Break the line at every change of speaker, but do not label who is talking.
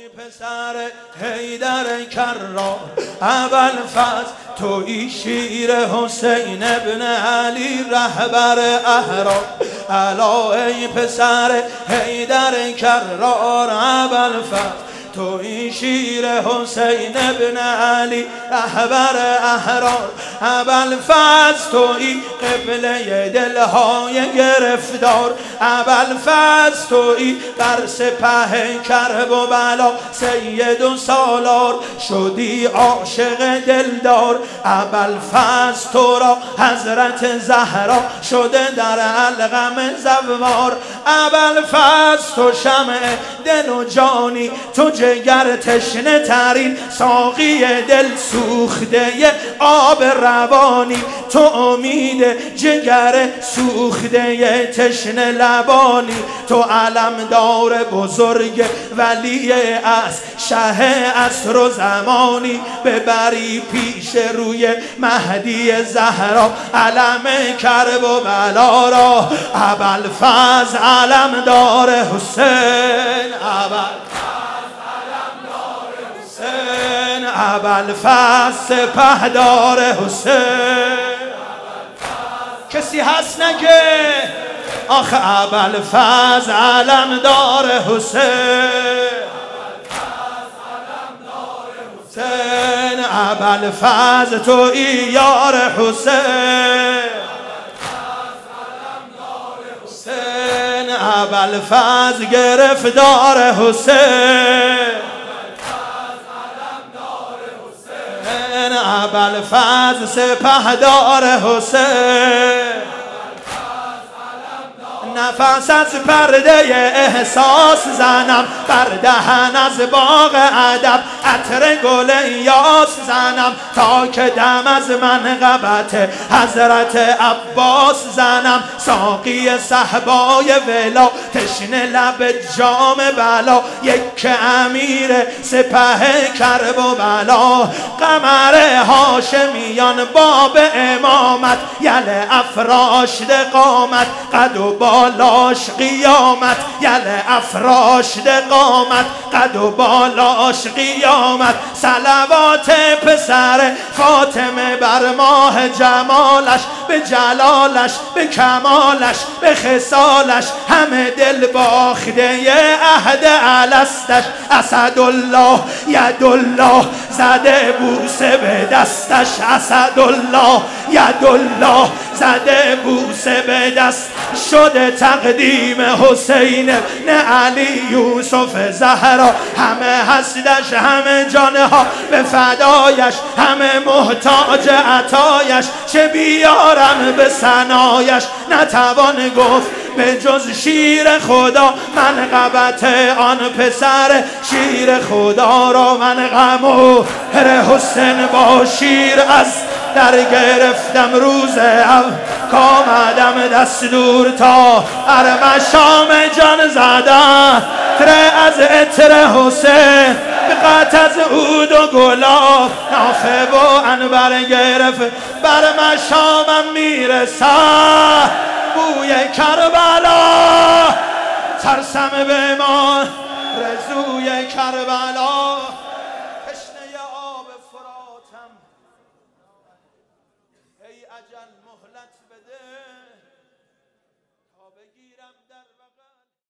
پسر حیدر کرار ابوالفضل تویی شیر حسین ابن علی رهبر احرار الا ای پسر حیدر کرار ابوالفضل تویی شیر حسین ابن علی رهبر احرار ابوالفضل تویی قبله دلهای گرفتار ابوالفضل تویی بر سپه کرب و بلا سید و سالار شدی عاشق دلدار ابوالفضل تو را حضرت زهرا شده در علقم زوار ابوالفضل تو شمع دل و جانی تو جگر تشنه ترین ساقی دل سوخته آب روانی تو امید جگر سوخته تشنه لبانی تو علمدار بزرگ ولی از شه عصر و زمانی ببری پیش روی مهدی زهرا علم کرب و بلا را ابوالفضل علمدار حسین ابوالفضل سپهدار حسین کسی هست نگه آخه ابوالفضل علمدار حسین ابوالفضل تویی یار حسین ابوالفضل گرفتار حسین ابوالفضل سپهدار حسین نفس از پرده احساس زنم بر دهن از باغ ادب عطر گل یاس زنم تا که دم از منقبت حضرت عباس زنم ساقی صحبای ولا تشنه لب جام بلا یک امیر سپه کرب و بلا قمر هاشمیان باب امامت یل افراشته قامت قد و بالاش قیامت یل افراشته قامت قد و بالاش قیامت صلوات پسر فاطمه بر ماه جمالش به جلالش به کمالش به خصالش همه دل باخته عهد الستش اسدالله یدالله زده بوسه به دستش اسدالله یدالله زده بوسه به دست شده تقدیم حسین بن علی یوسف زهرا همه هستش همه جانها به فدایش همه محتاج عطایش چه بیارم به ثنایش نتوان گفت به جز شیر خدا منقبت آن پسر شیر خدا را من غم و حسین با شیر از در گرفتم روز کامدم دستور تا ارمشام جان زدن تره از عطر حسین به قط از عود و گلاب نافه و انبر گرفت بر مشامم میرسد بوی کربلا ترسم به ما رزوی کربلا